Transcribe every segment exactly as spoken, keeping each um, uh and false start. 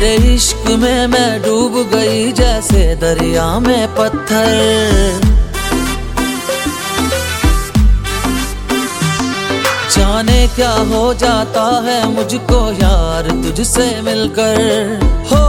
तेरे इश्क में मैं डूब गई जैसे दरिया में पत्थर। जाने क्या हो जाता है मुझको यार तुझसे मिलकर। हो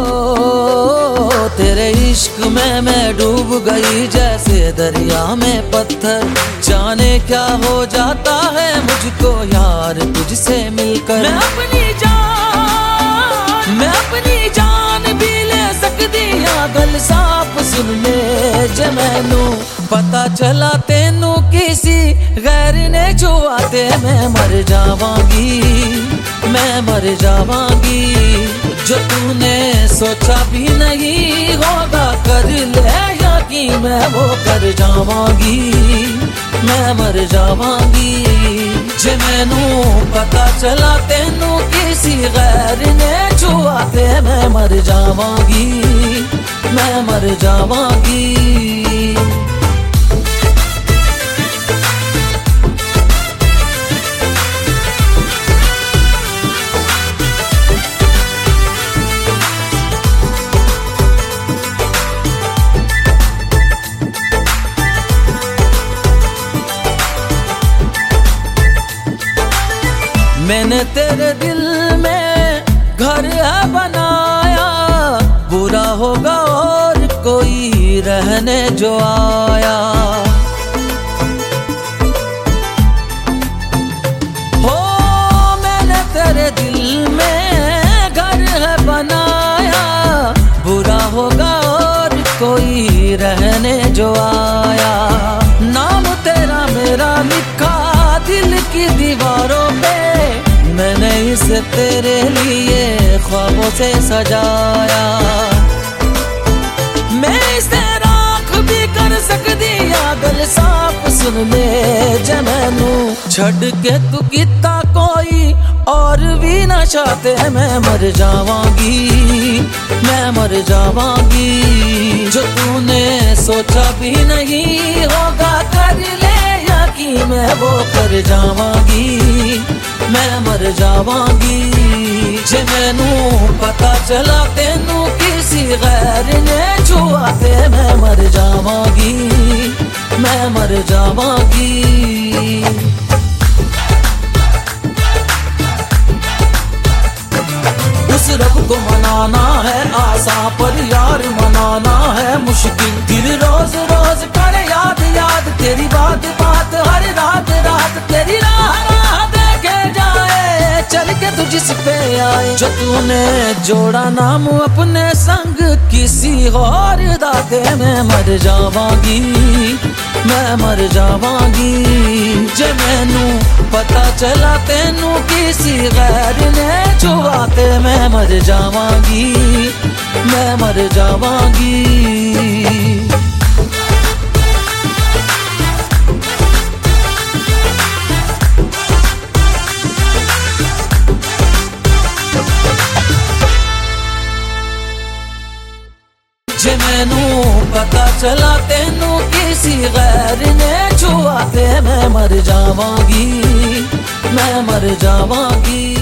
तेरे इश्क में मैं डूब गई जैसे दरिया में पत्थर। जाने क्या हो जाता है मुझको यार तुझसे मिलकर। मैं अपनी जान मैं अपनी जान भी ले सकती हाँ गल साफ सुन ले जे मैनू पता चला तेनू किसी गैर ने छुआ ते मैं मर जावांगी, मैं मर जावांगी। जो तूने सोचा भी नहीं होगा कर ले यकीन मैं वो कर जावांगी, मैं मर जावांगी। जे मैनू पता चला तेनू किसी गैर ने छुआ ते मैं मर जावांगी, मैं मर जावांगी। मैंने तेरे दिल में घर है बनाया, बुरा होगा और कोई रहने जो आया। हो मैंने तेरे दिल में घर है बनाया, बुरा होगा और कोई रहने जो आया। नाम तेरा मेरा लिखा दिल की दीवारों पे, मैंने इसे तेरे लिए ख्वाबों से सजाया। मैं इसे राख भी कर सकती अगर साफ सुन ले जे मैनू छड़ के तू किता कोई और भी ना चाहते मैं मर जावांगी, मैं मर जावांगी। जो तूने सोचा भी नहीं होगा कर ले यकीन मैं वो कर जावांगी, मैं मर जावांगी। जे मैनू पता चला तेनू किसी गैर ने छुआ ते मैं मर जावांगी, मैं मर जावांगी। उस रब को मनाना है आसान पर यार मनाना है मुश्किल। दिल रोज रोज करे याद याद तेरी बात बात हर रात रात तेरी राह राह देखे जाए चल के तू जिस पे आए। जो तूने जोड़ा नाम अपने संग किसी और दाते मैं मर जावांगी, मैं मर जावांगी। जे मैनू पता चला तेनू किसी गैर ने छुआ ते मैं मर जावांगी, मैं मर जावांगी। जे मैनू पता चला तेनू किसी गैर ने छुआ ते मैं मर जावांगी, मैं मर जावांगी।